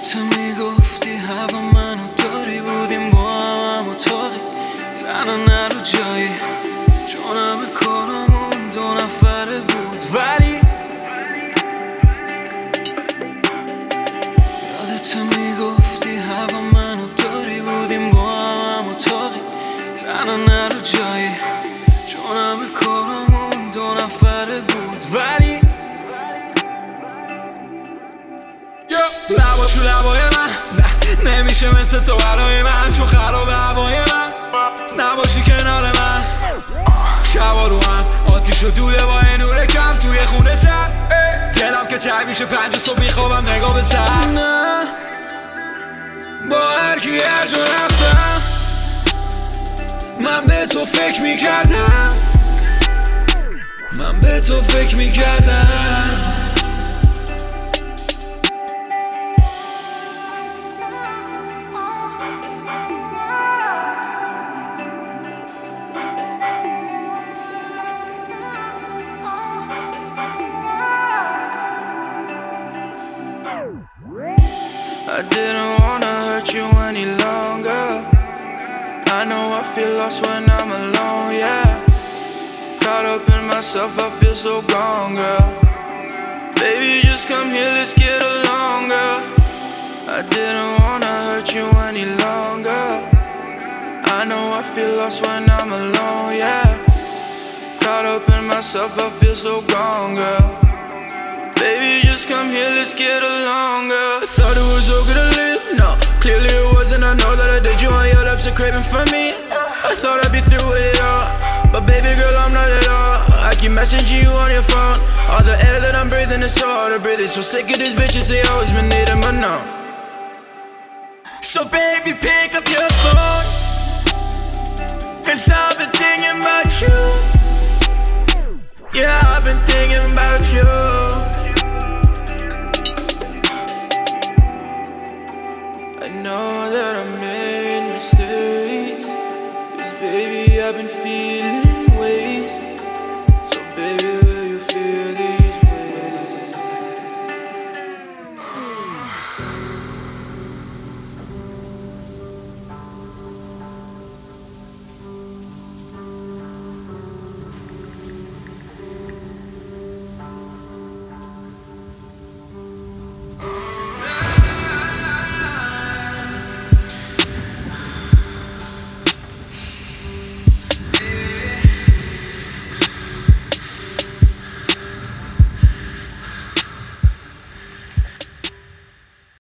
یادت میگفتی هوا منو داری بودیم با هم اتاقی تنها نرو جایی چون همه کارامون دو نفره بود ولی یادت میگفتی هوا منو داری بودیم با هم اتاقی تنها نرو جایی چون همه کارامون دو نفره بود ولی لباشو لبای من نه نمیشه مثل تو برای من چون خراب هوای من نباشی کنار من شبا رو هم آتیش و دوده با نور کم توی خونه سر دلم که تنگ میشه 5 صبح میخوابم نگاه به سر نه با هر کی هر جا رفتم من به تو فکر میکردم من به تو فکر میکردم I didn't wanna hurt you any longer. I know I feel lost when I'm alone, yeah. Caught up in myself, I feel so gone, girl. Baby, just come here, let's get along, girl. I didn't wanna hurt you any longer. I know I feel lost when I'm alone, yeah. Caught up in myself, I feel so gone, girl. Baby, just come here, let's get along, girl. I thought it was okay to leave, no, clearly it wasn't. I know that I did you on your lips are craving for me. I thought I'd be through with it all, but baby girl, I'm not at all. I keep messaging you on your phone. All the air that I'm breathing is so hard to breathe. It's so sick of these bitches, they always been needing, but no. So baby, pick up your phone, cause I've been thinking about you. Yeah, I've been thinking about you. I know that I made mistakes, cause baby I've been feeling